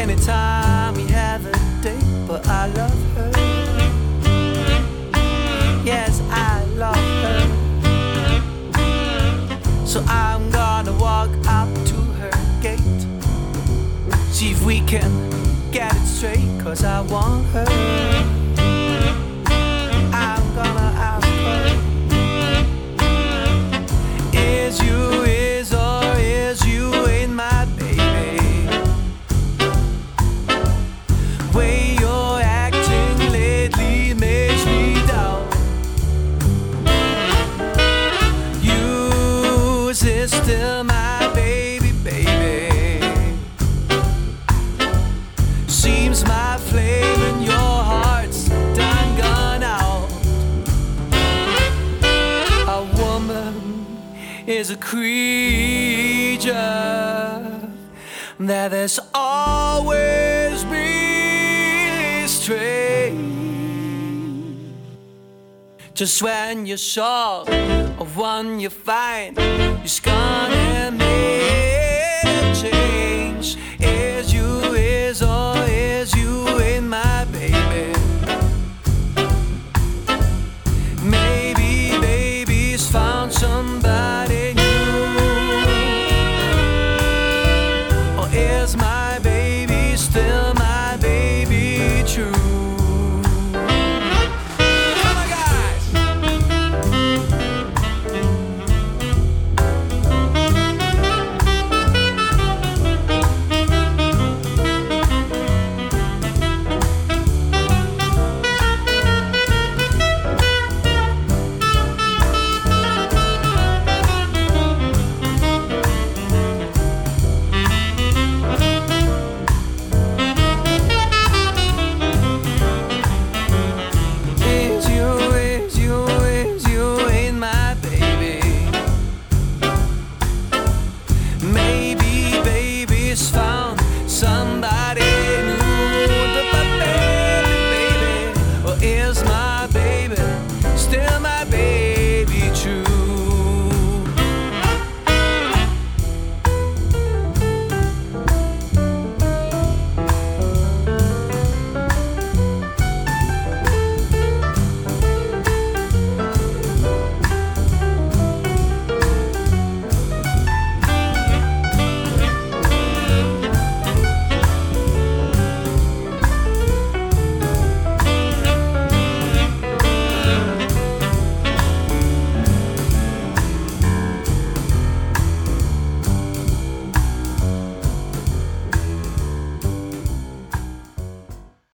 anytime we have a date, but I love her. Yes, I love her. So I'm gonna walk up to her gate, see if we can get it straight, 'cause I want her. I'm gonna ask her, is or is you ain't my baby? Way you're acting lately makes me down. You is still my baby, baby. Seems my flame in your heart's done gone out. A woman is a creature that has always been strange. Just when you're sure of one you find, you're gone